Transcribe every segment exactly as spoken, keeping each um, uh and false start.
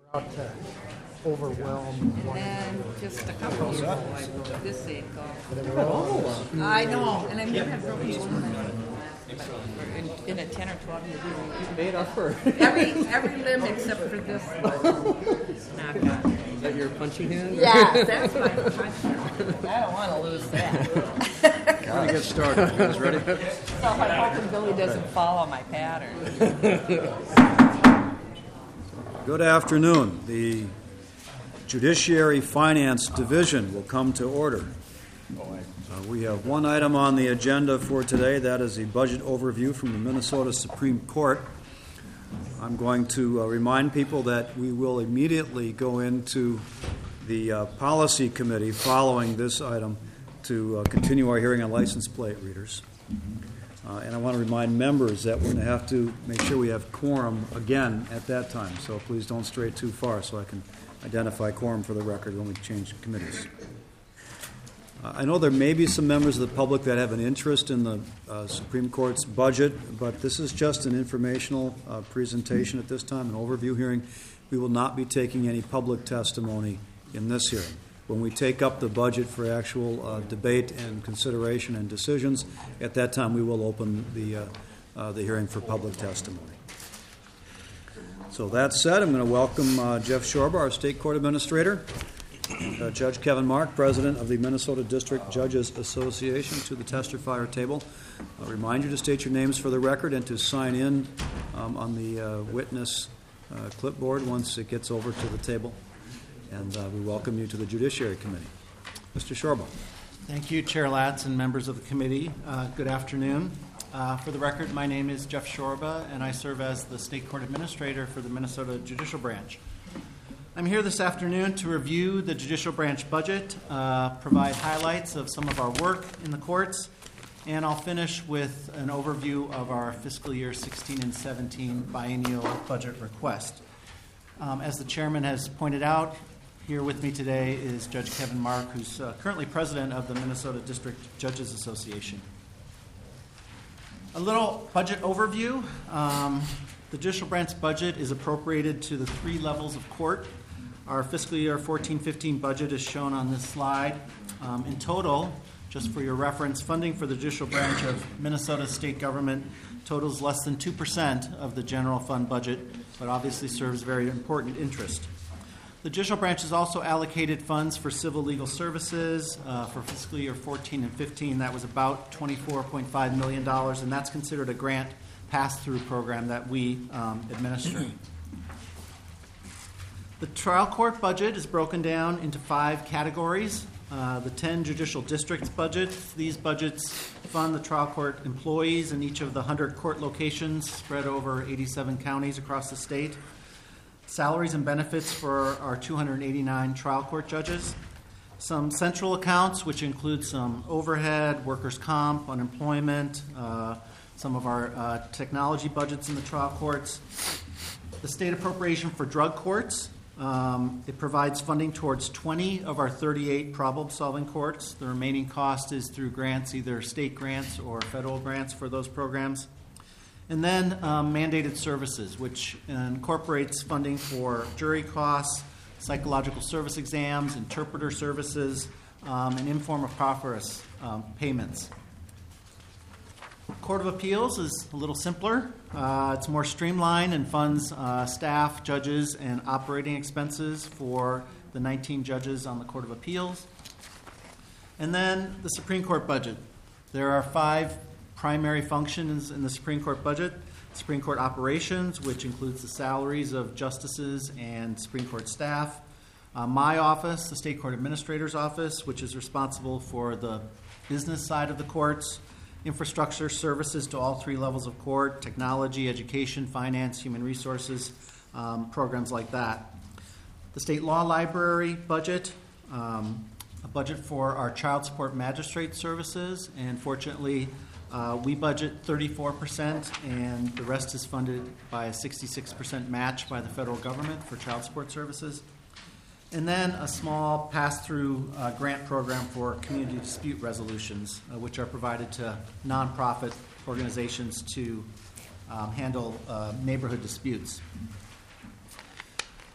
Not to overwhelm one And another. just a couple of years ago, I broke this ankle. But they were all I know, and I've never had broken bones in my life. But in, in a ten or twelve year period. Made up for. Every every limb except for this was knocked out. Is that your punching hand? Yeah, that's my punch. I don't want to lose that. We're going to get started. You guys ready? So I'm hoping Billy doesn't follow my pattern. Good afternoon. The Judiciary Finance Division will come to order. Uh, we have one item on the agenda for today. That is the budget overview from the Minnesota Supreme Court. I'm going to uh, remind people that we will immediately go into the uh, Policy Committee following this item to uh, continue our hearing on license plate readers. Uh, and I want to remind members that we're going to have to make sure we have quorum again at that time. So please don't stray too far so I can identify quorum for the record when we change committees. Uh, I know there may be some members of the public that have an interest in the uh, Supreme Court's budget, but this is just an informational uh, presentation at this time, an overview hearing. We will not be taking any public testimony in this hearing. When we take up the budget for actual uh, debate and consideration and decisions, at that time we will open the, uh, uh, the hearing for public testimony. So that said, I'm going to welcome uh, Jeff Shorba, our State Court Administrator, and, uh, Judge Kevin Mark, President of the Minnesota District Judges Association, to the testifier table. I'll remind you to state your names for the record and to sign in um, on the uh, witness uh, clipboard once it gets over to the table. And uh, we welcome you to the Judiciary Committee. Mister Shorba. Thank you, Chair Latz and members of the committee. Uh, good afternoon. Uh, for the record, my name is Jeff Shorba, and I serve as the State Court Administrator for the Minnesota Judicial Branch. I'm here this afternoon to review the Judicial Branch budget, uh, provide highlights of some of our work in the courts, and I'll finish with an overview of our fiscal year sixteen and seventeen biennial budget request. Um, as the Chairman has pointed out, here with me today is Judge Kevin Mark, who's uh, currently president of the Minnesota District Judges Association. A little budget overview. Um, the Judicial Branch budget is appropriated to the three levels of court. Our fiscal year fourteen fifteen budget is shown on this slide. Um, in total, just for your reference, funding for the Judicial Branch of Minnesota state government totals less than two percent of the general fund budget, but obviously serves very important interest. The Judicial Branch has also allocated funds for civil legal services uh, for fiscal year fourteen and fifteen. That was about twenty-four point five million dollars, and that's considered a grant pass-through program that we um, administer. The trial court budget is broken down into five categories. Uh, the ten judicial districts budgets. These budgets fund the trial court employees in each of the one hundred court locations spread over eighty-seven counties across the state. Salaries and benefits for our two hundred eighty-nine trial court judges. Some central accounts, which include some overhead, workers' comp, unemployment, uh, some of our uh, technology budgets in the trial courts. The state appropriation for drug courts. Um, it provides funding towards twenty of our thirty-eight problem-solving courts. The remaining cost is through grants, either state grants or federal grants for those programs. And then um, mandated services, which incorporates funding for jury costs, psychological service exams, interpreter services, um, and informal progress um, payments. Court of Appeals is a little simpler. Uh, it's more streamlined and funds uh, staff, judges, and operating expenses for the nineteen judges on the Court of Appeals. And then the Supreme Court budget. There are five primary functions in the Supreme Court budget. Supreme Court operations, which includes the salaries of justices and Supreme Court staff. Uh, my office, the State Court Administrator's Office, which is responsible for the business side of the courts. Infrastructure services to all three levels of court, technology, education, finance, human resources, um, programs like that. The State Law Library budget, um, a budget for our child support magistrate services, and fortunately, Uh, we budget thirty-four percent, and the rest is funded by a sixty-six percent match by the federal government for child support services. And then a small pass-through uh, grant program for community dispute resolutions, uh, which are provided to nonprofit organizations to um, handle uh, neighborhood disputes.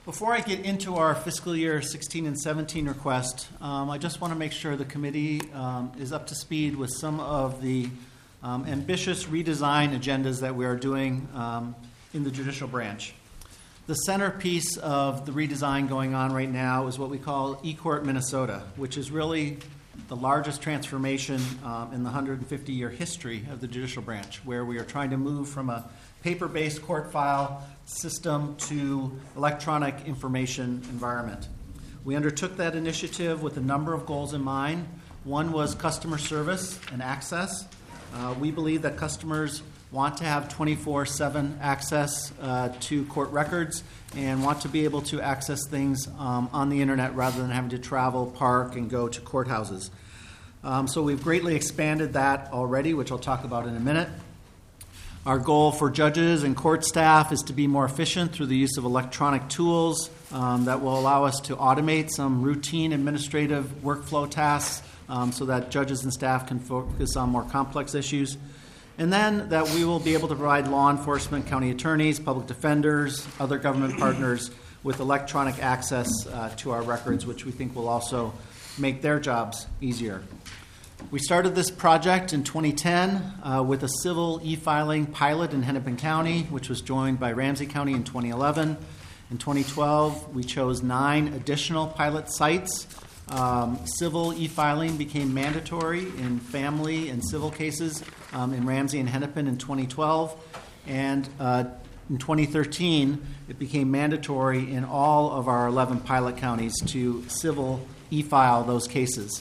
Before I get into our fiscal year sixteen and seventeen request, um, I just want to make sure the committee um, is up to speed with some of the um, ambitious redesign agendas that we are doing um, in the judicial branch. The centerpiece of the redesign going on right now is what we call eCourt Minnesota, which is really the largest transformation um, in the one hundred fifty year history of the judicial branch, where we are trying to move from a paper-based court file system to electronic information environment. We undertook that initiative with a number of goals in mind. One was customer service and access. Uh, we believe that customers want to have twenty-four seven access uh, to court records and want to be able to access things um, on the internet rather than having to travel, park, and go to courthouses. Um, so we've greatly expanded that already, which I'll talk about in a minute. Our goal for judges and court staff is to be more efficient through the use of electronic tools um, that will allow us to automate some routine administrative workflow tasks um, so that judges and staff can focus on more complex issues. And then that we will be able to provide law enforcement, county attorneys, public defenders, other government partners with electronic access uh, to our records, which we think will also make their jobs easier. We started this project in twenty ten uh, with a civil e-filing pilot in Hennepin County, which was joined by Ramsey County in twenty eleven. In twenty twelve, we chose nine additional pilot sites. Um, civil e-filing became mandatory in family and civil cases um, in Ramsey and Hennepin in twenty twelve. And uh, in twenty thirteen, it became mandatory in all of our eleven pilot counties to civil e-file those cases.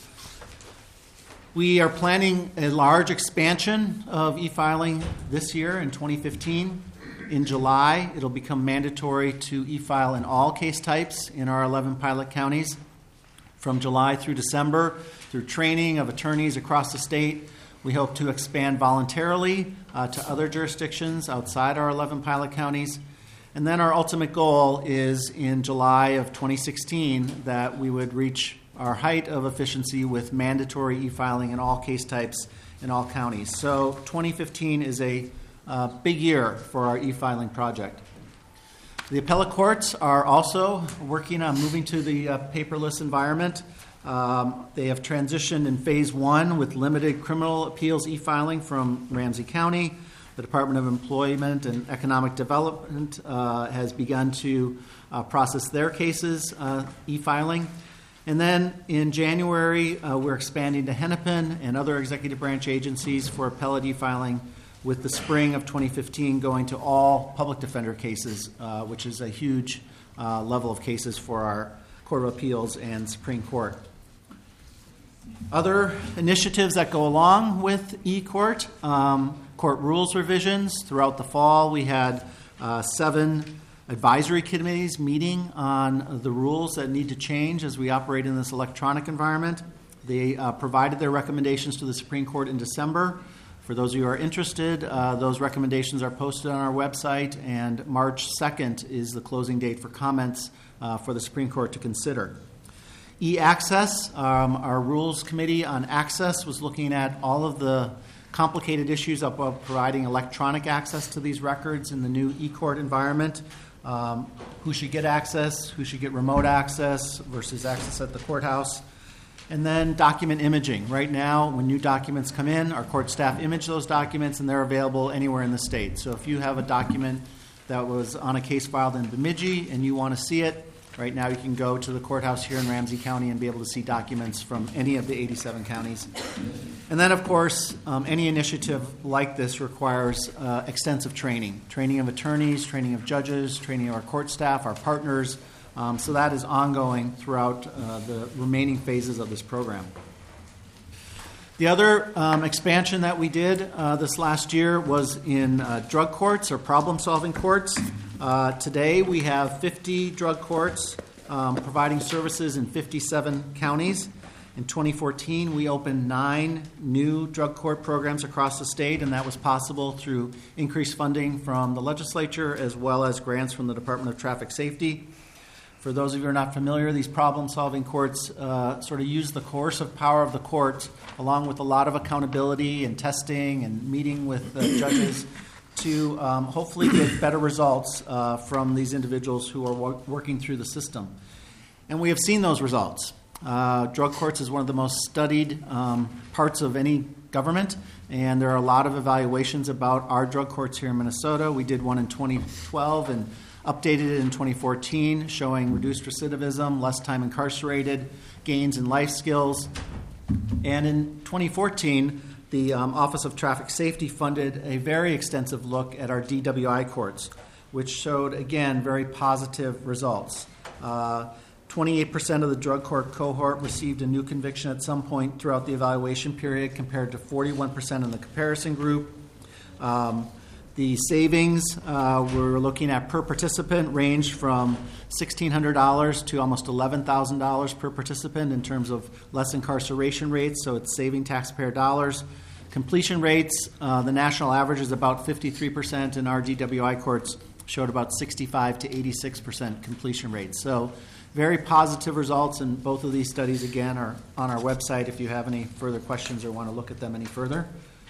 We are planning a large expansion of e-filing this year in twenty fifteen. In July, it'll become mandatory to e-file in all case types in our eleven pilot counties. From July through December, through training of attorneys across the state, we hope to expand voluntarily uh, to other jurisdictions outside our eleven pilot counties. And then our ultimate goal is in July of twenty sixteen that we would reach our height of efficiency with mandatory e-filing in all case types in all counties. So twenty fifteen is a uh, big year for our e-filing project. The appellate courts are also working on moving to the uh, paperless environment. Um, they have transitioned in phase one with limited criminal appeals e-filing from Ramsey County. The Department of Employment and Economic Development uh, has begun to uh, process their cases uh, e-filing. And then in January, uh, we're expanding to Hennepin and other executive branch agencies for appellate e-filing, with the spring of twenty fifteen going to all public defender cases, uh, which is a huge uh, level of cases for our Court of Appeals and Supreme Court. Other initiatives that go along with e-court, um, court rules revisions. Throughout the fall, we had uh, seven advisory committees meeting on the rules that need to change as we operate in this electronic environment. They uh, provided their recommendations to the Supreme Court in December. For those of you who are interested, uh, those recommendations are posted on our website, and March second is the closing date for comments uh, for the Supreme Court to consider. E-access, um, our Rules Committee on Access was looking at all of the complicated issues of providing electronic access to these records in the new e-court environment. Um, who should get access, who should get remote access versus access at the courthouse. And then document imaging. Right now, when new documents come in, our court staff image those documents, and they're available anywhere in the state. So if you have a document that was on a case filed in Bemidji and you want to see it, right now you can go to the courthouse here in Ramsey County and be able to see documents from any of the eighty-seven counties. And then, of course, um, any initiative like this requires uh, extensive training. Training of attorneys, training of judges, training of our court staff, our partners. Um, so that is ongoing throughout uh, the remaining phases of this program. The other um, expansion that we did uh, this last year was in uh, drug courts or problem-solving courts. Uh, today we have fifty drug courts um, providing services in fifty-seven counties. In twenty fourteen, we opened nine new drug court programs across the state, and that was possible through increased funding from the legislature as well as grants from the Department of Traffic Safety. For those of you who are not familiar, these problem-solving courts uh, sort of use the coercive power of the court, along with a lot of accountability and testing and meeting with uh, judges, to um, hopefully get better results uh, from these individuals who are wo- working through the system. And we have seen those results. Uh, drug courts is one of the most studied um, parts of any government, and there are a lot of evaluations about our drug courts here in Minnesota. We did one in twenty twelve and updated it in twenty fourteen, showing reduced recidivism, less time incarcerated, gains in life skills. And in twenty fourteen, the um, Office of Traffic Safety funded a very extensive look at our D W I courts, which showed, again, very positive results. Uh, twenty-eight percent of the drug court cohort received a new conviction at some point throughout the evaluation period, compared to forty-one percent in the comparison group. Um, the savings uh, we're looking at per participant ranged from sixteen hundred dollars to almost eleven thousand dollars per participant in terms of less incarceration rates, so it's saving taxpayer dollars. Completion rates, uh, the national average is about fifty-three percent, and our D W I courts showed about sixty-five to eighty-six percent completion rates. So very positive results, and both of these studies, again, are on our website if you have any further questions or want to look at them any further.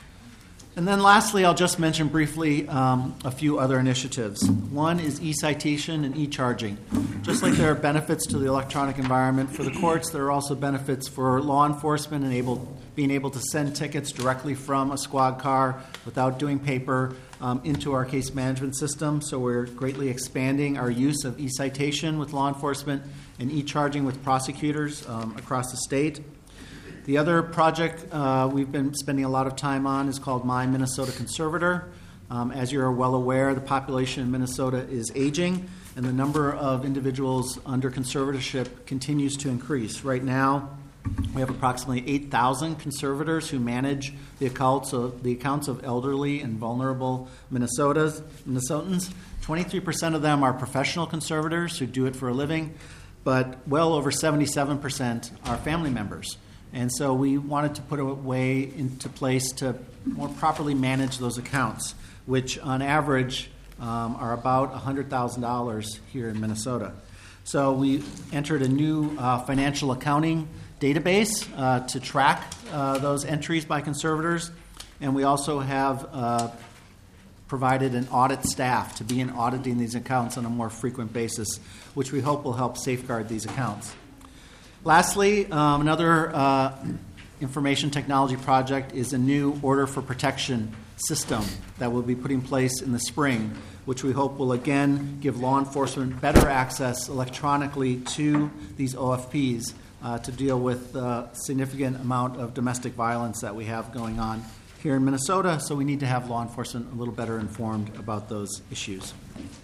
And then lastly, I'll just mention briefly um, a few other initiatives. One is e-citation and e-charging. Just like there are benefits to the electronic environment for the courts, there are also benefits for law enforcement and able, being able to send tickets directly from a squad car without doing paper um, into our case management system. So we're greatly expanding our use of e-citation with law enforcement and e-charging with prosecutors um, across the state. The other project uh, we've been spending a lot of time on is called My Minnesota Conservator. Um, as you're well aware, the population in Minnesota is aging, and the number of individuals under conservatorship continues to increase. Right now, we have approximately eight thousand conservators who manage the accounts of, the accounts of elderly and vulnerable Minnesotas, Minnesotans. twenty-three percent of them are professional conservators who do it for a living, but well over seventy-seven percent are family members. And so we wanted to put a way into place to more properly manage those accounts, which on average um, are about one hundred thousand dollars here in Minnesota. So we entered a new uh, financial accounting database uh, to track uh, those entries by conservators, and we also have uh, provided an audit staff to begin auditing these accounts on a more frequent basis, which we hope will help safeguard these accounts. Lastly, um, another uh, information technology project is a new order for protection system that we'll be putting in place in the spring, which we hope will again give law enforcement better access electronically to these O F Ps uh, to deal with the significant amount of domestic violence that we have going on here in Minnesota. So we need to have law enforcement a little better informed about those issues.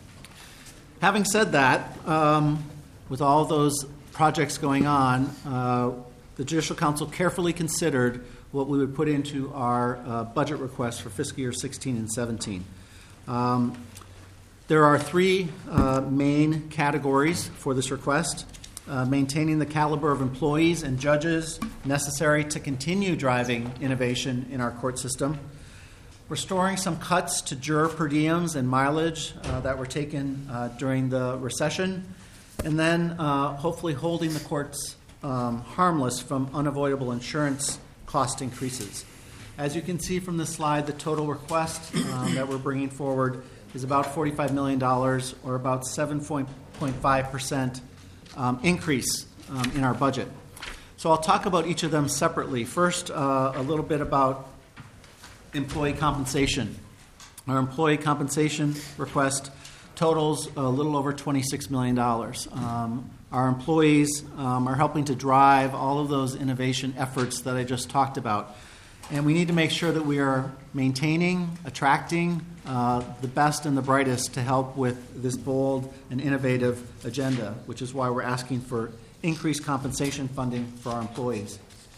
Having said that, um, with all those projects going on, uh, the Judicial Council carefully considered what we would put into our uh, budget request for fiscal year sixteen and seventeen. Um, there are three uh, main categories for this request. Uh, maintaining the caliber of employees and judges necessary to continue driving innovation in our court system. Restoring some cuts to juror per diems and mileage uh, that were taken uh, during the recession. And then uh, hopefully holding the courts um, harmless from unavoidable insurance cost increases. As you can see from this slide, the total request um, that we're bringing forward is about forty-five million dollars, or about seven point five percent um, increase um, in our budget. So I'll talk about each of them separately. First, uh, a little bit about employee compensation. Our employee compensation request totals a little over twenty-six million dollars. Um, our employees um, are helping to drive all of those innovation efforts that I just talked about. And we need to make sure that we are maintaining, attracting uh, the best and the brightest to help with this bold and innovative agenda, which is why we're asking for increased compensation funding for our employees.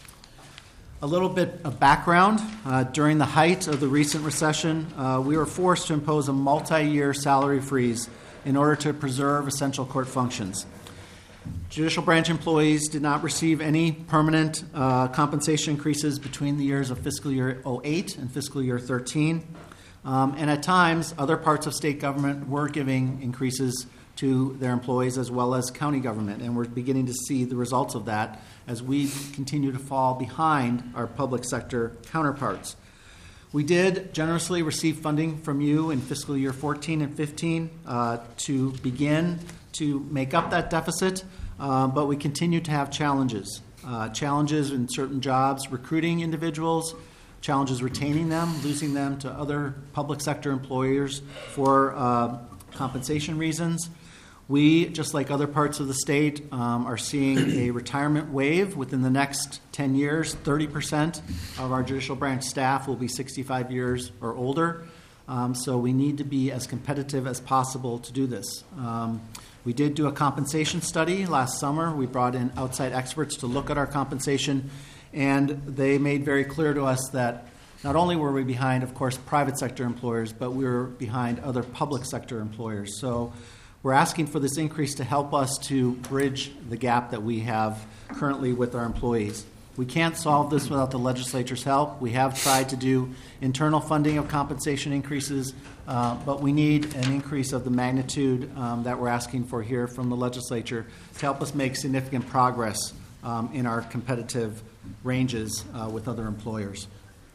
A little bit of background. Uh, during the height of the recent recession, uh, we were forced to impose a multi-year salary freeze in order to preserve essential court functions. Judicial branch employees did not receive any permanent uh, compensation increases between the years of fiscal year oh eight and fiscal year thirteen. Um, and at times, other parts of state government were giving increases to their employees as well as county government. And we're beginning to see the results of that as we continue to fall behind our public sector counterparts. We did generously receive funding from you in fiscal year fourteen and fifteen uh, to begin to make up that deficit, uh, but we continue to have challenges. Uh, challenges in certain jobs, recruiting individuals, challenges retaining them, losing them to other public sector employers for uh, compensation reasons. We, just like other parts of the state, um, are seeing a retirement wave within the next ten years. thirty percent of our judicial branch staff will be sixty-five years or older. Um, so we need to be as competitive as possible to do this. Um, we did do a compensation study last summer. We brought in outside experts to look at our compensation, and they made very clear to us that not only were we behind, of course, private sector employers, but we were behind other public sector employers. So we're asking for this increase to help us to bridge the gap that we have currently with our employees. We can't solve this without the legislature's help. We have tried to do internal funding of compensation increases, uh, but we need an increase of the magnitude um, that we're asking for here from the legislature to help us make significant progress um, in our competitive ranges uh, with other employers.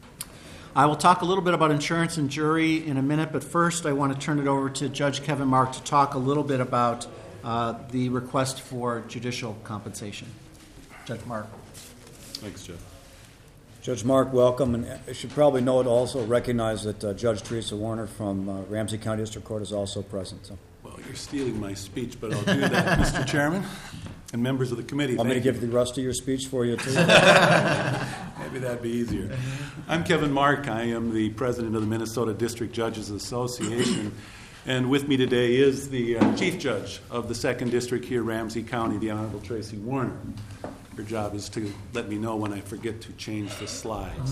I will talk a little bit about insurance and jury in a minute, but first I want to turn it over to Judge Kevin Mark to talk a little bit about uh, the request for judicial compensation. Judge Mark. Thanks, Jeff. Judge Mark, welcome. And I should probably note also recognize that uh, Judge Teresa Warner from uh, Ramsey County District Court is also present. So. Well, you're stealing my speech, but I'll do that, Mister Chairman and members of the committee. Want me to you. give the rest of your speech for you, too? Maybe that'd be easier. I'm Kevin Mark. I am the president of the Minnesota District Judges Association. And with me today is the uh, chief judge of the second district here, Ramsey County, the Honorable Tracy Warner. Her job is to let me know when I forget to change the slides.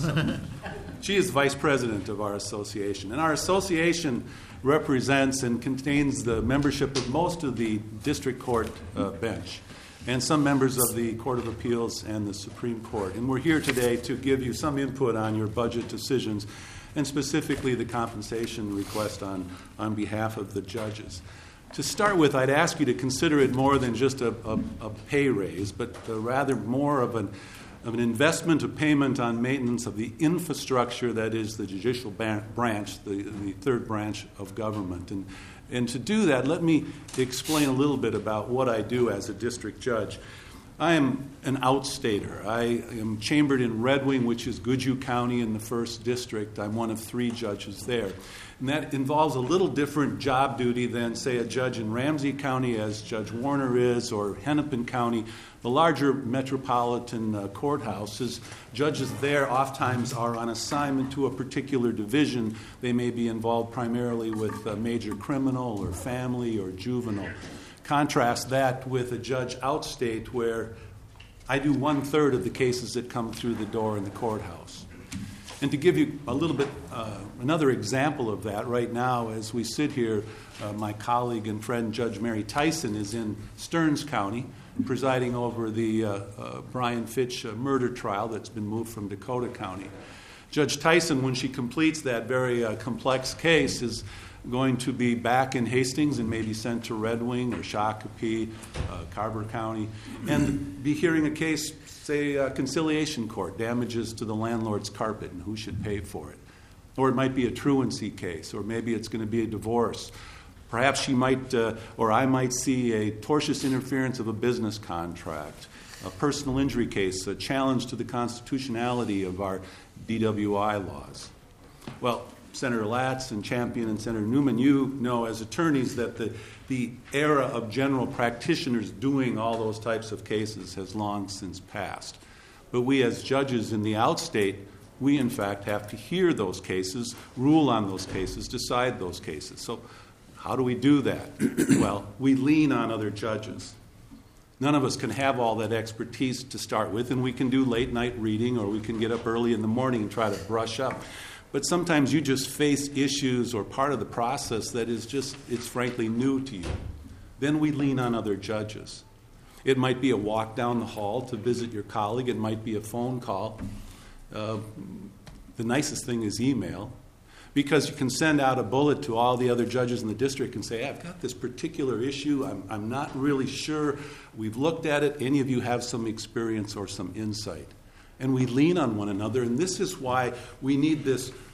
She is vice president of our association. And our association represents and contains the membership of most of the district court uh, bench and some members of the Court of Appeals and the Supreme Court. And we're here today to give you some input on your budget decisions and specifically the compensation request on, on behalf of the judges. To start with, I'd ask you to consider it more than just a, a, a pay raise, but uh, rather more of an, of an investment, a payment on maintenance of the infrastructure that is the judicial ban- branch, the, the third branch of government. And, and to do that, let me explain a little bit about what I do as a district judge. I am an outstater. I am chambered in Red Wing, which is Goodhue County in the first district. I'm one of three judges there. And that involves a little different job duty than, say, a judge in Ramsey County, as Judge Warner is, or Hennepin County, the larger metropolitan uh, courthouses. Judges there oftentimes are on assignment to a particular division. They may be involved primarily with uh, major criminal or family or juvenile. Contrast that with a judge outstate where I do one-third of the cases that come through the door in the courthouse. And to give you a little bit, uh, another example of that, right now as we sit here, uh, my colleague and friend Judge Mary Tyson is in Stearns County presiding over the uh, uh, Brian Fitch uh, murder trial that's been moved from Dakota County. Judge Tyson, when she completes that very uh, complex case, is going to be back in Hastings and maybe sent to Red Wing or Shakopee, uh, Carver County, and be hearing a case, say, uh, conciliation court, damages to the landlord's carpet and who should pay for it. Or it might be a truancy case, or maybe it's going to be a divorce. Perhaps she might, uh, or I might see a tortious interference of a business contract, a personal injury case, a challenge to the constitutionality of our D W I laws. Well, Senator Latz and Champion and Senator Newman, you know as attorneys that the, the era of general practitioners doing all those types of cases has long since passed. But we as judges in the outstate, we in fact have to hear those cases, rule on those cases, decide those cases. So how do we do that? Well, we lean on other judges. None of us can have all that expertise to start with, and we can do late night reading or we can get up early in the morning and try to brush up. But sometimes you just face issues or part of the process that is just, it's frankly new to you. Then we lean on other judges. It might be a walk down the hall to visit your colleague. It might be a phone call. Uh, the nicest thing is email, because you can send out a bullet to all the other judges in the district and say, hey, I've got this particular issue. I'm, I'm not really sure. We've looked at it. Any of you have some experience or some insight? And we lean on one another, and this is why we need this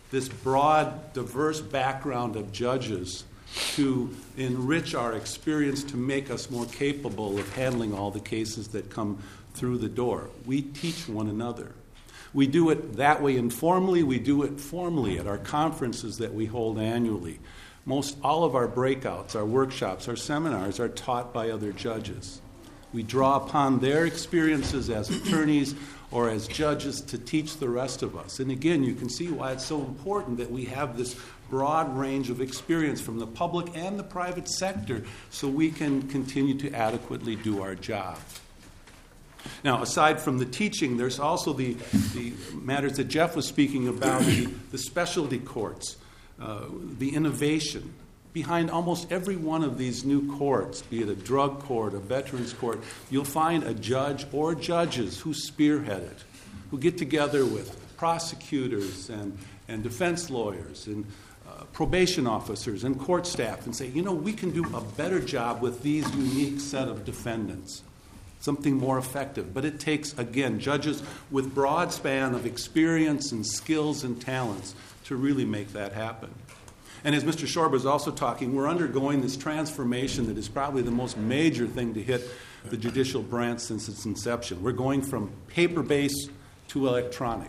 this broad, diverse background of judges to enrich our experience, to make us more capable of handling all the cases that come through the door. We teach one another. We do it that way informally. We do it formally at our conferences that we hold annually. Most all of our breakouts, our workshops, our seminars are taught by other judges. We draw upon their experiences as attorneys or as judges to teach the rest of us. And again, you can see why it's so important that we have this broad range of experience from the public and the private sector so we can continue to adequately do our job. Now, aside from the teaching, there's also the, the matters that Jeff was speaking about, the, the specialty courts, uh, the innovation. Behind almost every one of these new courts, be it a drug court, a veterans court, you'll find a judge or judges who spearhead it, who get together with prosecutors and, and defense lawyers and uh, probation officers and court staff and say, you know, we can do a better job with these unique set of defendants. Something more effective. But it takes, again, judges with broad span of experience and skills and talents to really make that happen. And as Mister Shorb was also talking, we're undergoing this transformation that is probably the most major thing to hit the judicial branch since its inception. We're going from paper-based to electronic.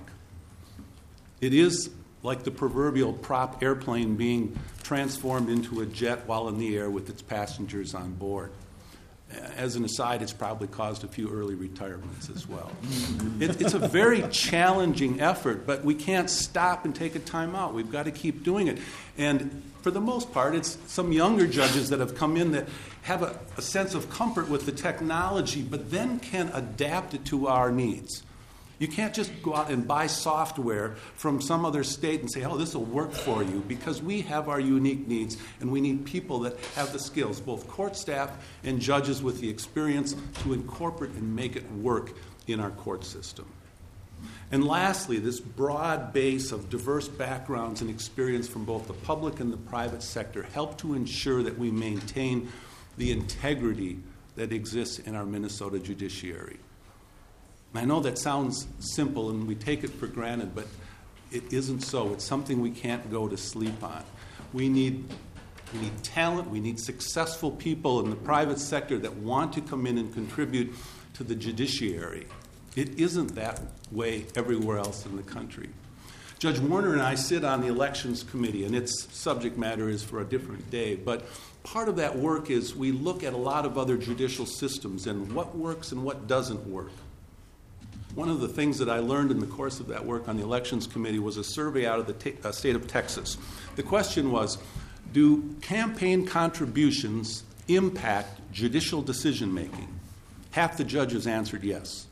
It is like the proverbial prop airplane being transformed into a jet while in the air with its passengers on board. As an aside, it's probably caused a few early retirements as well. It, it's a very challenging effort, but we can't stop and take a time out. We've got to keep doing it. And for the most part, it's some younger judges that have come in that have a, a sense of comfort with the technology, but then can adapt it to our needs. You can't just go out and buy software from some other state and say, oh, this will work for you, because we have our unique needs, and we need people that have the skills, both court staff and judges with the experience to incorporate and make it work in our court system. And lastly, this broad base of diverse backgrounds and experience from both the public and the private sector help to ensure that we maintain the integrity that exists in our Minnesota judiciary. I know that sounds simple and we take it for granted, but it isn't so. It's something we can't go to sleep on. We need, we need talent, we need successful people in the private sector that want to come in and contribute to the judiciary. It isn't that way everywhere else in the country. Judge Warner and I sit on the Elections Committee, and its subject matter is for a different day, but part of that work is we look at a lot of other judicial systems and what works and what doesn't work. One of the things that I learned in the course of that work on the Elections Committee was a survey out of the te- uh, state of Texas. The question was, do campaign contributions impact judicial decision-making? Half the judges answered yes.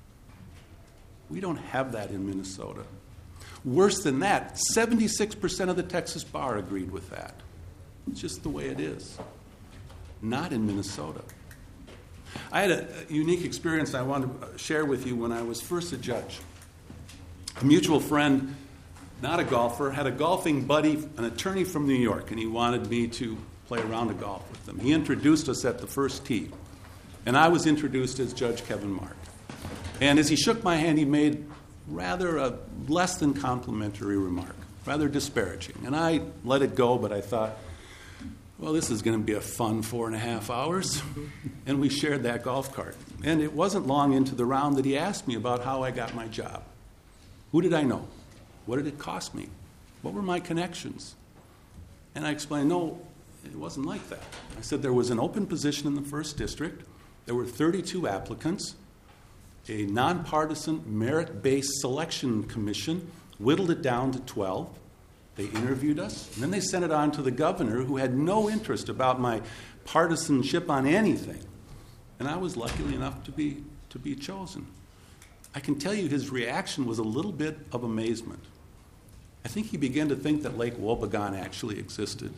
We don't have that in Minnesota. Worse than that, seventy-six percent of the Texas bar agreed with that. It's just the way it is. Not in Minnesota. I had a unique experience I want to share with you when I was first a judge. A mutual friend, not a golfer, had a golfing buddy, an attorney from New York, and he wanted me to play a round of golf with them. He introduced us at the first tee, and I was introduced as Judge Kevin Mark. And as he shook my hand, he made rather a less than complimentary remark, rather disparaging. And I let it go, but I thought, well, this is going to be a fun four and a half hours. And we shared that golf cart. And it wasn't long into the round that he asked me about how I got my job. Who did I know? What did it cost me? What were my connections? And I explained, no, it wasn't like that. I said there was an open position in the first district. There were thirty-two applicants. A nonpartisan, merit-based selection commission whittled it down to twelve. They interviewed us, and then they sent it on to the governor, who had no interest about my partisanship on anything. And I was lucky enough to be to be chosen. I can tell you his reaction was a little bit of amazement. I think he began to think that Lake Wobegon actually existed.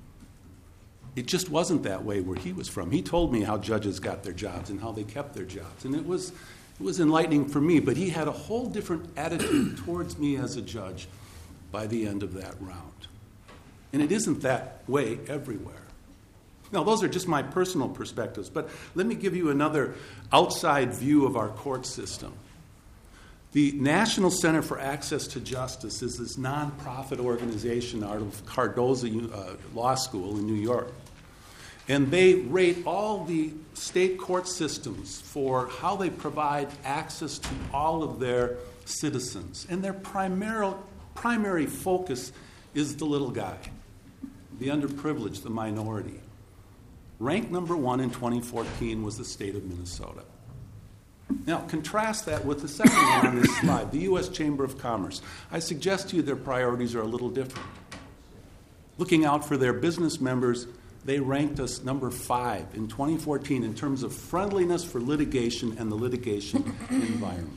It just wasn't that way where he was from. He told me how judges got their jobs and how they kept their jobs, and it was it was enlightening for me, but he had a whole different attitude towards me as a judge by the end of that round. And it isn't that way everywhere. Now, those are just my personal perspectives, but let me give you another outside view of our court system. The National Center for Access to Justice is this nonprofit organization out of Cardozo uh, Law School in New York. And they rate all the state court systems for how they provide access to all of their citizens. And their primary, primary focus is the little guy, the underprivileged, the minority. Ranked number one in twenty fourteen was the state of Minnesota. Now, contrast that with the second one on this slide, the U S Chamber of Commerce. I suggest to you their priorities are a little different. Looking out for their business members, they ranked us number five in twenty fourteen in terms of friendliness for litigation and the litigation environment.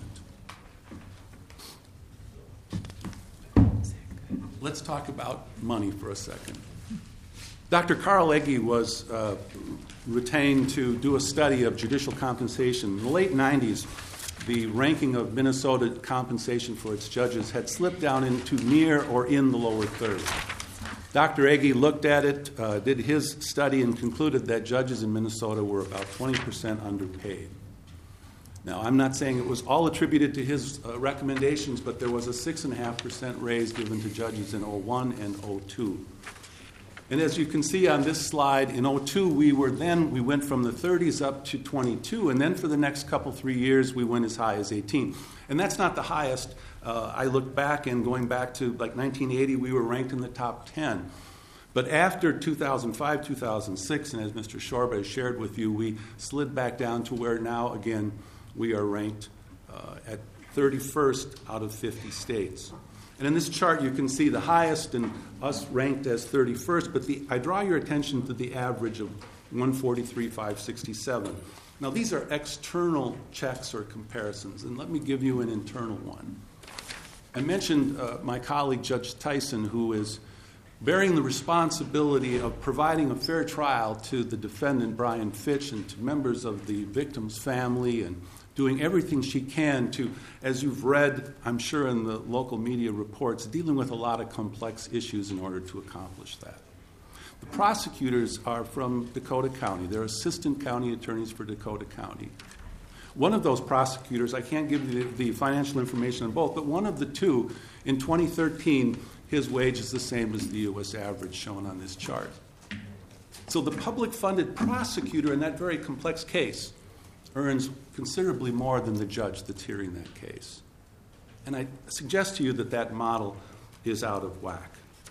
Let's talk about money for a second. Doctor Carl Egge was uh, retained to do a study of judicial compensation. In the late nineties, the ranking of Minnesota compensation for its judges had slipped down into near or in the lower third. Doctor Egge looked at it, uh, did his study, and concluded that judges in Minnesota were about twenty percent underpaid. Now, I'm not saying it was all attributed to his uh, recommendations, but there was a six point five percent raise given to judges in oh one and oh two. And as you can see on this slide, in oh two, we were then, we went from the thirties up to twenty-two, and then for the next couple, three years, we went as high as eighteen. And that's not the highest. Uh, I look back, and going back to like nineteen eighty, we were ranked in the top ten. But after two thousand five, two thousand six, and as Mister Shorba has shared with you, we slid back down to where now, again, we are ranked uh, at thirty-first out of fifty states. And in this chart, you can see the highest and us ranked as thirty-first, but the, I draw your attention to the average of one forty-three, five sixty-seven. Now, these are external checks or comparisons, and let me give you an internal one. I mentioned uh, my colleague, Judge Tyson, who is bearing the responsibility of providing a fair trial to the defendant, Brian Fitch, and to members of the victim's family, and doing everything she can to, as you've read, I'm sure in the local media reports, dealing with a lot of complex issues in order to accomplish that. The prosecutors are from Dakota County. They're assistant county attorneys for Dakota County. One of those prosecutors, I can't give you the, the financial information on both, but one of the two, in twenty thirteen, his wage is the same as the U S average shown on this chart. So the public-funded prosecutor in that very complex case earns considerably more than the judge that's hearing that case. And I suggest to you that that model is out of whack.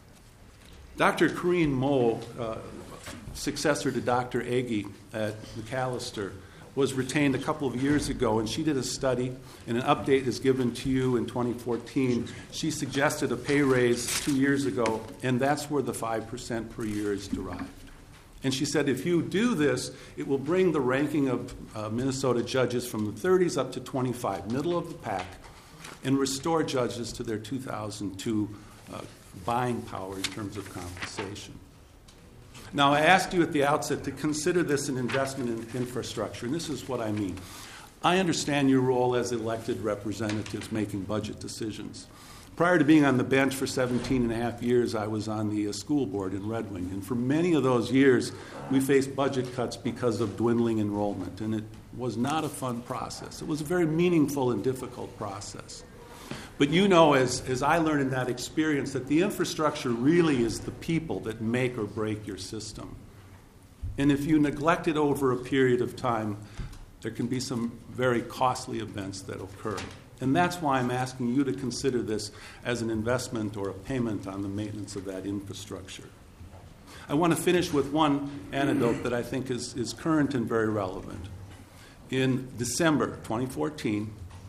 Doctor Corrine Moe, uh, successor to Doctor Egge at McAllister, was retained a couple of years ago, and she did a study, and an update is given to you in twenty fourteen. She suggested a pay raise two years ago, and that's where the five percent per year is derived. And she said, if you do this, it will bring the ranking of uh, Minnesota judges from the thirties up to twenty-five, middle of the pack, and restore judges to their two thousand two uh, buying power in terms of compensation. Now, I asked you at the outset to consider this an investment in infrastructure, and this is what I mean. I understand your role as elected representatives making budget decisions. Prior to being on the bench for seventeen and a half years, I was on the uh, school board in Red Wing. And for many of those years, we faced budget cuts because of dwindling enrollment. And it was not a fun process. It was a very meaningful and difficult process. But you know, as, as I learned in that experience, that the infrastructure really is the people that make or break your system. And if you neglect it over a period of time, there can be some very costly events that occur. And that's why I'm asking you to consider this as an investment or a payment on the maintenance of that infrastructure. I want to finish with one anecdote that I think is, is current and very relevant. In December twenty fourteen,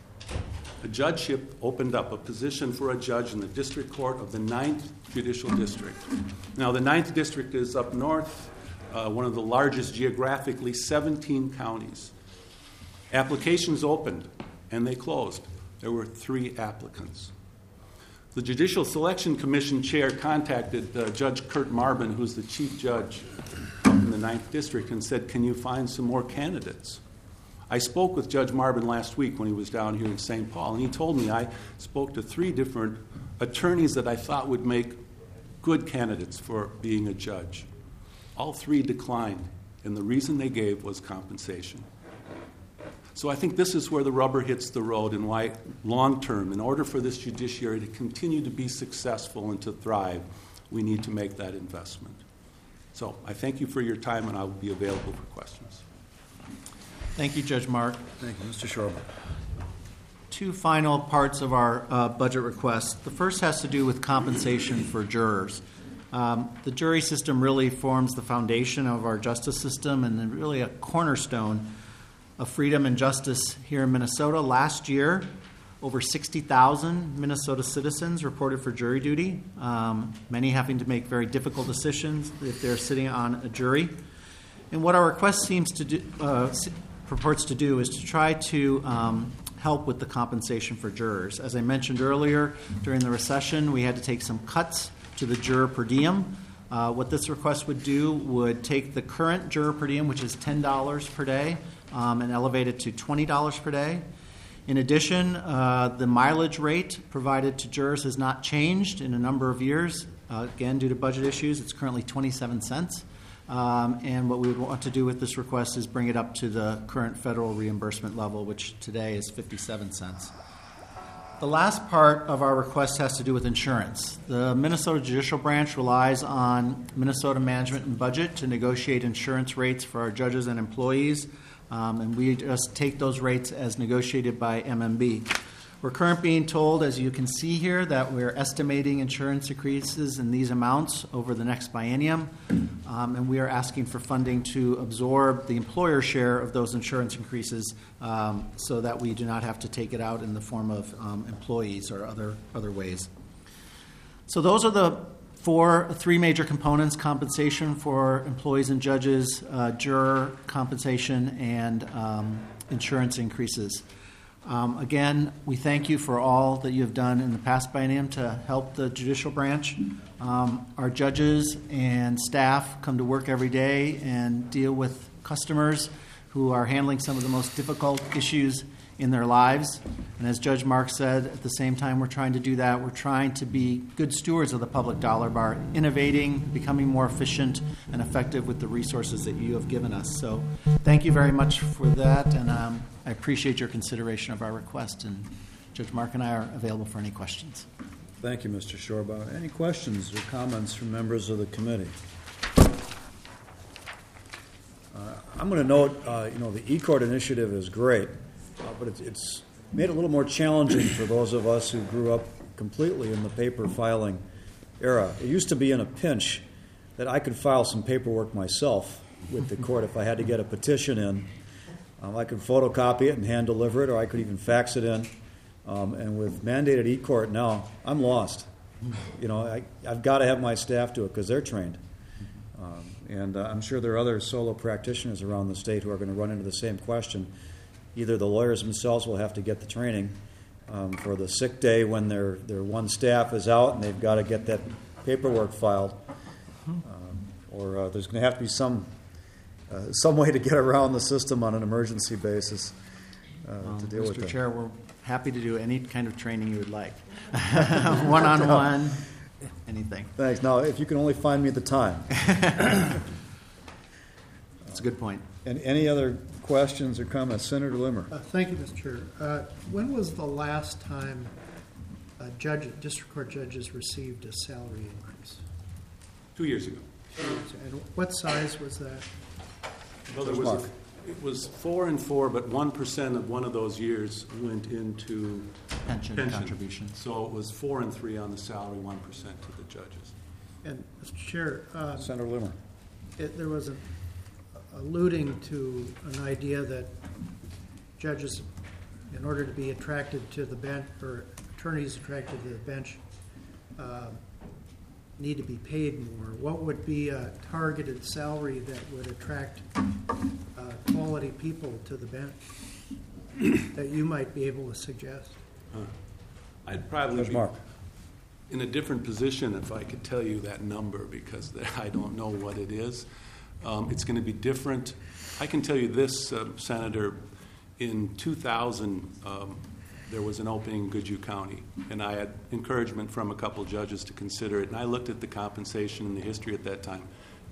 a judgeship opened up, a position for a judge in the district court of the ninth Judicial District. Now, the ninth District is up north, uh, one of the largest geographically, seventeen counties. Applications opened, and they closed. There were three applicants. The Judicial Selection Commission chair contacted uh, Judge Kurt Marbin, who's the chief judge in the ninth District, and said, can you find some more candidates? I spoke with Judge Marbin last week when he was down here in Saint Paul, and he told me I spoke to three different attorneys that I thought would make good candidates for being a judge. All three declined, and the reason they gave was compensation. So I think this is where the rubber hits the road and why, long term, in order for this judiciary to continue to be successful and to thrive, we need to make that investment. So I thank you for your time, and I will be available for questions. Thank you, Judge Mark. Thank you, Mister Shorba. Two final parts of our uh, budget request. The first has to do with compensation for jurors. Um, the jury system really forms the foundation of our justice system and really a cornerstone of freedom and justice here in Minnesota. Last year, over sixty thousand Minnesota citizens reported for jury duty, um, many having to make very difficult decisions if they're sitting on a jury. And what our request seems to do, uh, purports to do is to try to um, help with the compensation for jurors. As I mentioned earlier, during the recession, we had to take some cuts to the juror per diem. Uh, what this request would do would take the current juror per diem, which is ten dollars per day, um, and elevate it to twenty dollars per day. In addition, uh, the mileage rate provided to jurors has not changed in a number of years. Uh, again, due to budget issues, it's currently twenty-seven cents. Um, and what we would want to do with this request is bring it up to the current federal reimbursement level, which today is fifty-seven cents. The last part of our request has to do with insurance. The Minnesota Judicial Branch relies on Minnesota Management and Budget to negotiate insurance rates for our judges and employees, um, and we just take those rates as negotiated by M M B. We're currently being told, as you can see here, that we're estimating insurance increases in these amounts over the next biennium, um, and we are asking for funding to absorb the employer share of those insurance increases um, so that we do not have to take it out in the form of um, employees or other, other ways. So those are the four, three major components: compensation for employees and judges, uh, juror compensation, and um, insurance increases. Um, again, we thank you for all that you have done in the past biennium to help the judicial branch. Um, our judges and staff come to work every day and deal with customers who are handling some of the most difficult issues in their lives. And as Judge Mark said, at the same time we're trying to do that, we're trying to be good stewards of the public dollar by innovating, becoming more efficient and effective with the resources that you have given us. So thank you very much for that, and um, I appreciate your consideration of our request. And Judge Mark and I are available for any questions. Thank you, Mister Shorba. Any questions or comments from members of the committee? Uh, I'm going to note, uh, you know, the E-Court initiative is great, uh, but it's, it's made it a little more challenging for those of us who grew up completely in the paper filing era. It used to be in a pinch that I could file some paperwork myself with the court if I had to get a petition in. Um, I could photocopy it and hand deliver it, or I could even fax it in. Um, and with mandated E-Court now, I'm lost. You know, I, I've got to have my staff do it because they're trained. Um, and uh, I'm sure there are other solo practitioners around the state who are going to run into the same question. Either the lawyers themselves will have to get the training um, for the sick day when their, their one staff is out and they've got to get that paperwork filed, um, or uh, there's going to have to be some uh, some way to get around the system on an emergency basis uh, Um, to deal Mister with that. Chair, we're happy to do any kind of training you would like. One-on-one, anything. Thanks. Now, if you can only find me the time. That's a good point. And any other questions or comments? Senator Limmer. Uh, Thank you, Mister Chair. Uh, When was the last time a judge, district court judges received a salary increase? Two years ago. And what size was that? Well, there was a, it was four and four, but one percent of one of those years went into Pension, pension contributions. So it was four and three on the salary, one percent to the judges. And, Mister Chair, uh, Senator Limmer. it, there was a alluding to an idea that judges, in order to be attracted to the bench, or attorneys attracted to the bench, uh, need to be paid more. What would be a targeted salary that would attract uh, quality people to the bench that you might be able to suggest? Huh. I'd probably Judge be Mark. in a different position if I could tell you that number, because I don't know what it is. Um, it's going to be different. I can tell you this, uh, Senator. In two thousand, um, there was an opening in Goodhue County, and I had encouragement from a couple judges to consider it. And I looked at the compensation and the history at that time.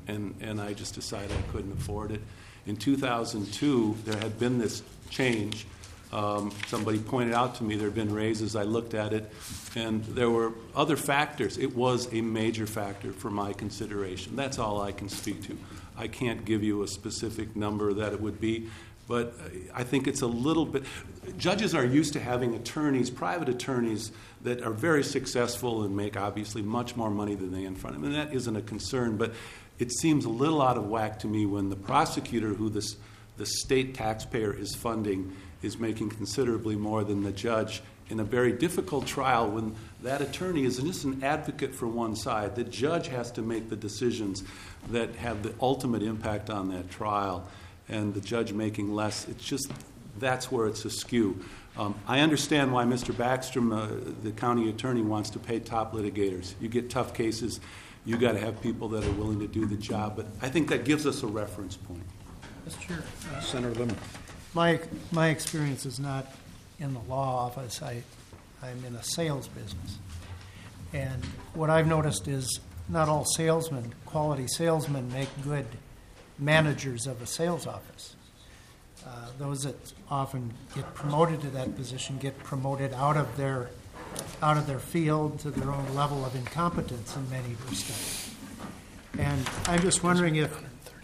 and, and I just decided I couldn't afford it. In two thousand two, there had been this change. Um, somebody pointed out to me there had been raises. I looked at it, and there were other factors. It was a major factor for my consideration. That's all I can speak to. I can't give you a specific number that it would be, but I think it's a little bit. Judges are used to having attorneys, private attorneys, that are very successful and make obviously much more money than they in front of them. And that isn't a concern, but it seems a little out of whack to me when the prosecutor, who this, the state taxpayer is funding, is making considerably more than the judge in a very difficult trial when that attorney is just an advocate for one side. The judge has to make the decisions that have the ultimate impact on that trial, and the judge making less, it's just, that's where it's askew. Um, I understand why Mister Backstrom, uh, the county attorney, wants to pay top litigators. You get tough cases, you got to have people that are willing to do the job, but I think that gives us a reference point. Mister Chair, uh, Senator Lemon. my my experience is not in the law office. I I'm in a sales business, and what I've noticed is not all salesmen, quality salesmen, make good managers of a sales office. Uh, those that often get promoted to that position get promoted out of their out of their field to their own level of incompetence in many respects. And I'm just wondering if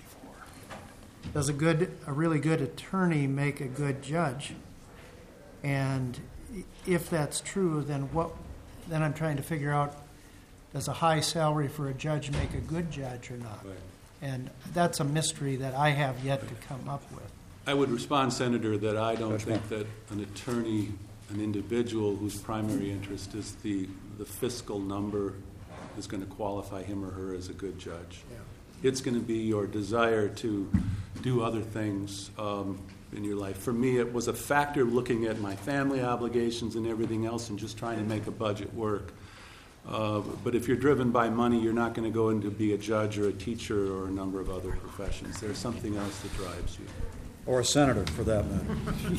does a good a really good attorney make a good judge? And if that's true, then what? Then I'm trying to figure out, does a high salary for a judge make a good judge or not? Right. And that's a mystery that I have yet to come up with. I would respond, Senator, that I don't think that an attorney, an individual whose primary interest is the, the fiscal number, is going to qualify him or her as a good judge. Yeah. It's going to be your desire to do other things um, in your life. For me, it was a factor looking at my family obligations and everything else and just trying to make a budget work. Uh, but if you're driven by money, you're not going to go into be a judge or a teacher or a number of other professions. There's something else that drives you. Or a senator, for that matter.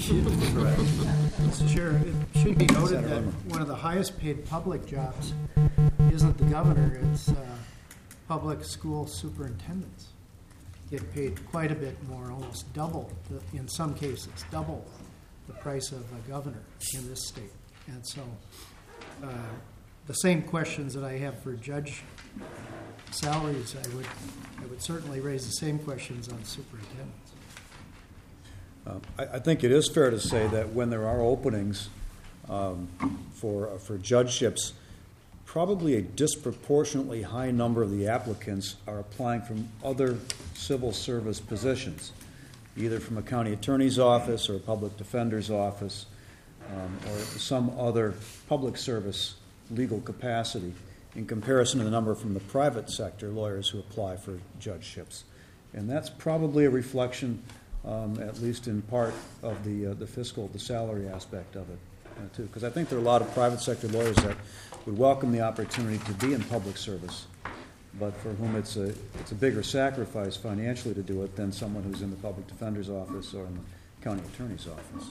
Mister Chair, it should be noted that one of the highest paid public jobs isn't the governor, it's uh, public school superintendents. Get paid quite a bit more, almost double, the, in some cases, double the price of a governor in this state. And so uh, the same questions that I have for judge salaries, I would, I would certainly raise the same questions on superintendents. Uh, I, I think it is fair to say that when there are openings um, for uh, for judgeships, probably a disproportionately high number of the applicants are applying from other civil service positions, either from a county attorney's office or a public defender's office, um, or some other public service legal capacity, in comparison to the number from the private sector lawyers who apply for judgeships. And that's probably a reflection, Um, at least in part, of the uh, the fiscal, the salary aspect of it, uh, too. Because I think there are a lot of private sector lawyers that would welcome the opportunity to be in public service, but for whom it's a it's a bigger sacrifice financially to do it than someone who's in the public defender's office or in the county attorney's office.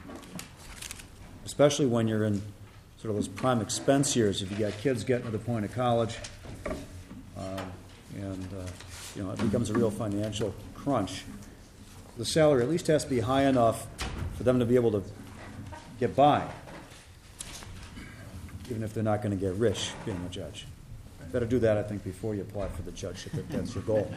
Especially when you're in sort of those prime expense years, if you got kids getting to the point of college, uh, and uh, you know it becomes a real financial crunch. The salary at least has to be high enough for them to be able to get by, even if they're not going to get rich being a judge. Better do that, I think, before you apply for the judgeship, if that's your goal.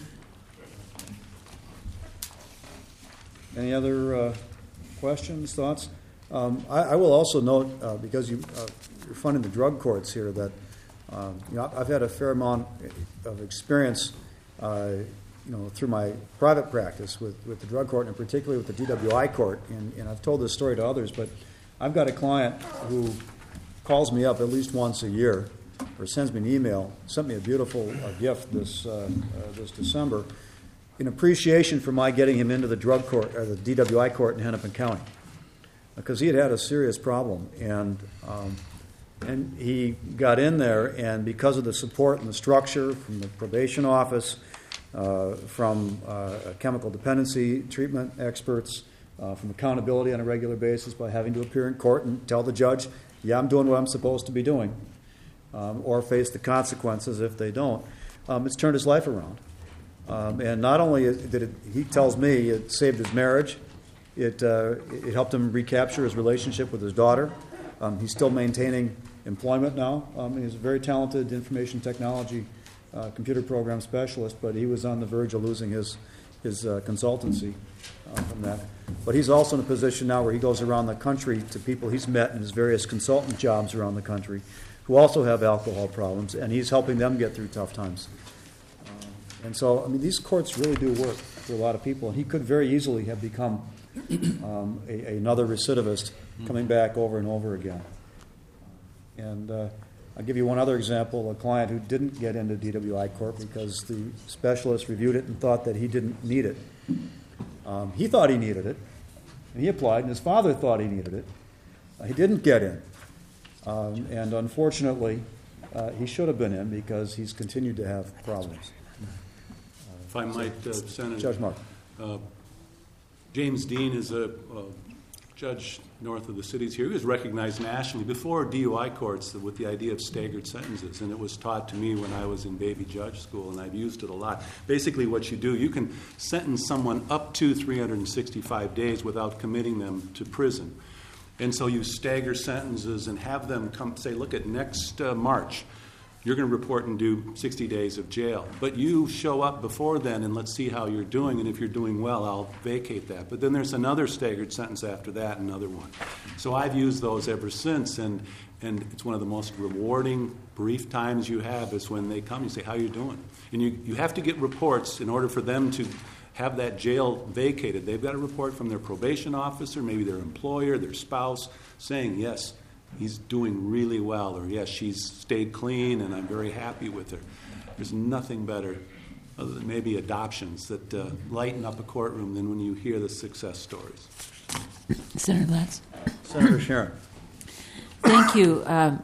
Any other uh, questions, thoughts? Um, I, I will also note, uh, because you, uh, you're funding the drug courts here, that um, you know, I've had a fair amount of experience uh, you know, through my private practice with, with the drug court, and particularly with the D W I court, and, and I've told this story to others, but I've got a client who calls me up at least once a year, or sends me an email, sent me a beautiful uh, gift this uh, uh, this December, in appreciation for my getting him into the drug court, or the D W I court in Hennepin County, because he had had a serious problem, and um, and he got in there, and because of the support and the structure from the probation office, Uh, from uh, chemical dependency treatment experts, uh, from accountability on a regular basis by having to appear in court and tell the judge, yeah, I'm doing what I'm supposed to be doing, um, or face the consequences if they don't. Um, it's turned his life around. Um, and not only did it, he tells me it saved his marriage, it, uh, it helped him recapture his relationship with his daughter. Um, he's still maintaining employment now. Um, he's a very talented information technology uh, computer program specialist, but he was on the verge of losing his, his uh, consultancy uh, from that. But he's also in a position now where he goes around the country to people he's met in his various consultant jobs around the country who also have alcohol problems, and he's helping them get through tough times. Uh, and so, I mean, these courts really do work for a lot of people, and he could very easily have become um, a, another recidivist coming back over and over again. And uh, I'll give you one other example, a client who didn't get into D W I Corp because the specialist reviewed it and thought that he didn't need it. Um, he thought he needed it, and he applied, and his father thought he needed it. Uh, he didn't get in. Um, and unfortunately, uh, he should have been in because he's continued to have problems. If I might, uh, Senator. Judge Mark. Uh, James Dean is a, a judge north of the cities here. He was recognized nationally before D U I courts with the idea of staggered sentences, and it was taught to me when I was in baby judge school, and I've used it a lot. Basically what you do, you can sentence someone up to three hundred sixty-five days without committing them to prison. And so you stagger sentences and have them come say, look, at next uh, March, you're going to report and do sixty days of jail. But you show up before then and let's see how you're doing, and if you're doing well, I'll vacate that. But then there's another staggered sentence after that, another one. So I've used those ever since, and, and it's one of the most rewarding brief times you have is when they come, you say, how you doing? And you, you have to get reports in order for them to have that jail vacated. They've got a report from their probation officer, maybe their employer, their spouse, saying, yes, he's doing really well, or yes, she's stayed clean and I'm very happy with her. There's nothing better, other than maybe adoptions, that uh, lighten up a courtroom than when you hear the success stories. Senator Latz. Senator Sharon. Thank you. Um,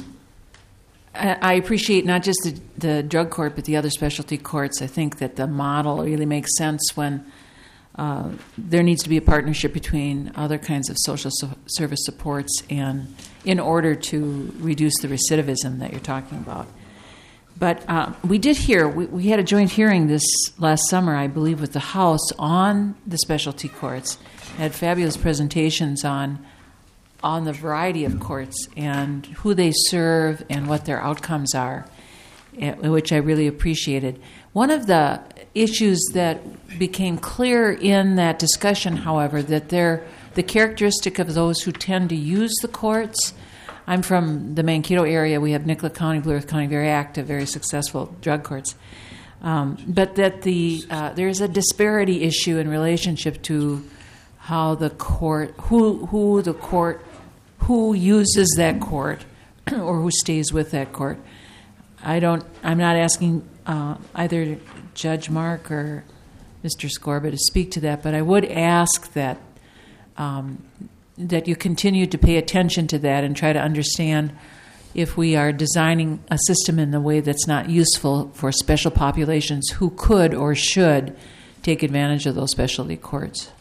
I, I appreciate not just the, the drug court, but the other specialty courts. I think that the model really makes sense when uh, there needs to be a partnership between other kinds of social so- service supports and in order to reduce the recidivism that you're talking about. But uh, we did hear, we, we had a joint hearing this last summer, I believe, with the House on the specialty courts. Had fabulous presentations on on the variety of courts and who they serve and what their outcomes are, which I really appreciated. One of the issues that became clear in that discussion, however, that they're the characteristic of those who tend to use the courts. I'm from the Mankato area. We have Nicollet County, Blue Earth County, very active, very successful drug courts. Um, but that the uh, there's a disparity issue in relationship to how the court, who who the court, who uses that court, or who stays with that court. I don't. I'm not asking uh, either Judge Mark or Mister Skorba to speak to that, but I would ask that um, that you continue to pay attention to that and try to understand if we are designing a system in a way that's not useful for special populations who could or should take advantage of those specialty courts.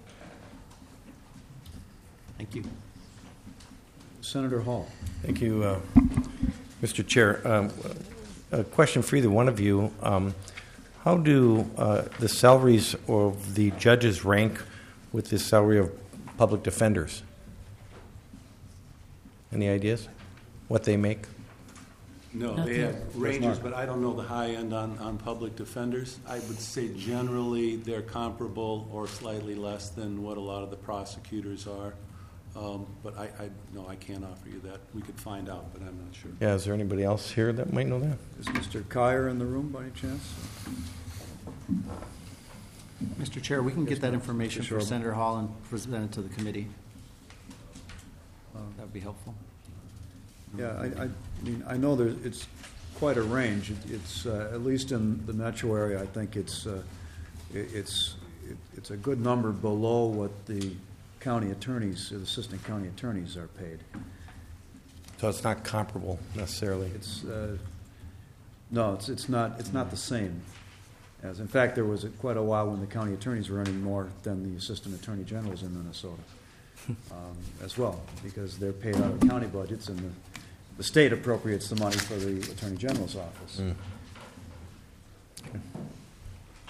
Thank you. Senator Hall. Thank you, uh, Mister Chair. Um, a question for either one of you. Um, how do uh, the salaries of the judges rank with the salary of public defenders? Any ideas? What they make? No, Nothing. they have ranges, but I don't know the high end on, on public defenders. I would say generally they're comparable or slightly less than what a lot of the prosecutors are. Um, but I, I no, I can't offer you that. We could find out, but I'm not sure. Yeah, is there anybody else here that might know that? Is Mister Kyer in the room by any chance? Mister Chair, we can get that information Sure. from Senator Hall and present it to the committee. That would be helpful. Yeah, I, I mean, I know there's, it's quite a range. It, it's, uh, at least in the metro area, I think it's, uh, it, it's, it, it's a good number below what the county attorneys, the assistant county attorneys are paid. So it's not comparable necessarily. It's, uh, no, it's, it's not, it's not the same. As, in fact, there was a, quite a while when the county attorneys were earning more than the assistant attorney generals in Minnesota. Um, as well, because they're paid out of county budgets, and the, the state appropriates the money for the attorney general's office. Mm. Okay.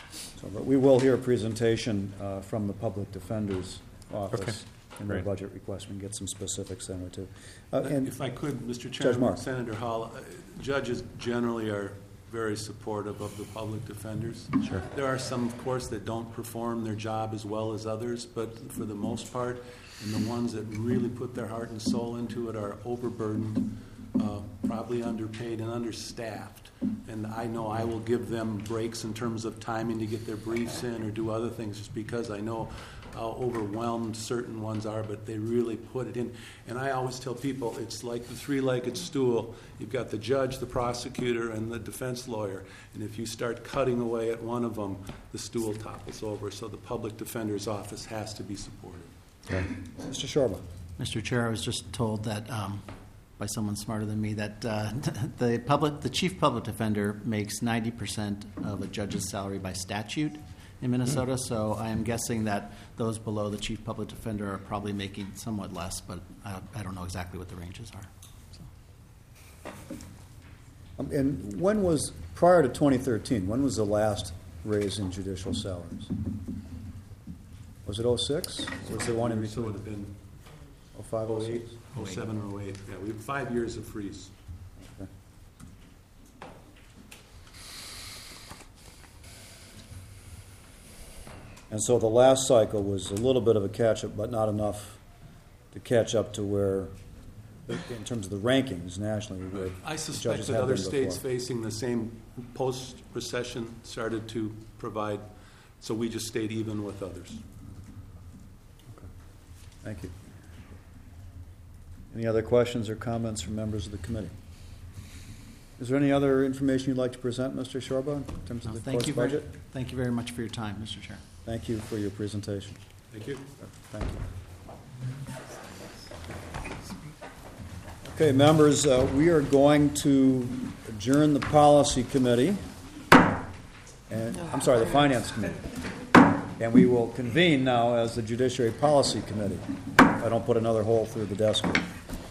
So, but we will hear a presentation uh, from the Public Defender's Office Okay. in their Great. budget request. We can get some specifics then or two. Uh, and If I could, Mister Judge Mark. Chairman, Senator Hall, uh, judges generally are very supportive of the public defenders. Sure. There are some, of course, that don't perform their job as well as others, but for the most part, and the ones that really put their heart and soul into it are overburdened, uh, probably underpaid and understaffed. And I know I will give them breaks in terms of timing to get their briefs in or do other things just because I know how overwhelmed certain ones are, but they really put it in. And I always tell people it's like the three-legged stool. You've got the judge, the prosecutor, and the defense lawyer. And if you start cutting away at one of them, the stool topples over. So the public defender's office has to be supported. Okay. Mister Shorba. Mister Chair, I was just told that um, by someone smarter than me that uh, the public, the chief public defender makes ninety percent of a judge's salary by statute in Minnesota. So I am guessing that those below the chief public defender are probably making somewhat less, but I, I don't know exactly what the ranges are. So. Um, and when was, prior to twenty thirteen, when was the last raise in judicial salaries? Was it oh six? Was there one in So it would between? have been oh five, oh six? oh seven or oh eight. Yeah, we have five years of freeze. Okay. And so the last cycle was a little bit of a catch-up, but not enough to catch up to where, in terms of the rankings nationally, where I the suspect judges that have other been states before. facing the same post-recession started to provide, so we just stayed even with others. Thank you. Any other questions or comments from members of the committee? Is there any other information you'd like to present, Mister Shorba, in terms of No, the thank court's you very, budget? thank you very much for your time, Mister Chair. Thank you for your presentation. Thank you. Thank you. Okay, members, uh, we are going to adjourn the policy committee, and, I'm sorry, the finance committee. And we will convene now as the Judiciary Policy Committee. If I don't put another hole through the desk here.